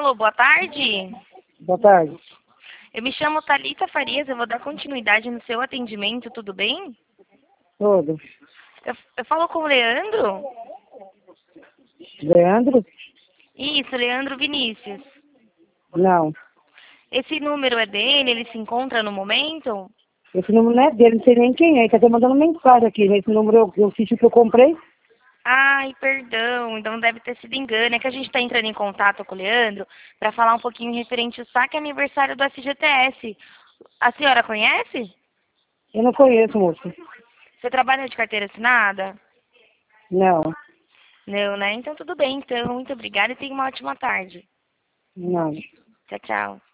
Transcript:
Alô, boa tarde. Boa tarde. Eu me chamo Thalita Farias, eu vou dar continuidade no seu atendimento, tudo bem? Tudo. Eu falo com o Leandro? Leandro? Isso, Leandro Vinícius. Não. Esse número é dele, ele se encontra no momento? Esse número não é dele, não sei nem quem é. Ele tá até mandando mensagem aqui. Nesse número eu fiz o que eu comprei. Ai, perdão, então deve ter sido engano. É que a gente está entrando em contato com o Leandro para falar um pouquinho referente ao saque aniversário do FGTS. A senhora conhece? Eu não conheço, moço. Você trabalha de carteira assinada? Não. Não, né? Então tudo bem, então. Muito obrigada e tenha uma ótima tarde. Não. Tchau, tchau.